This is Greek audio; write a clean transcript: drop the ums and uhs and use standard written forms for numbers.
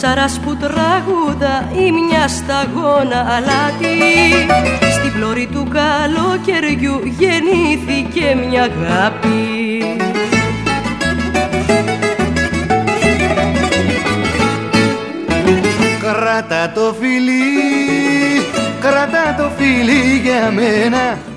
ψαράς που τραγούδα ή μια σταγόνα αλάτι. Στην πλώρη του καλοκαιριού γεννήθηκε μια αγάπη. Κράτα το φιλί, κράτα το φιλί για μένα,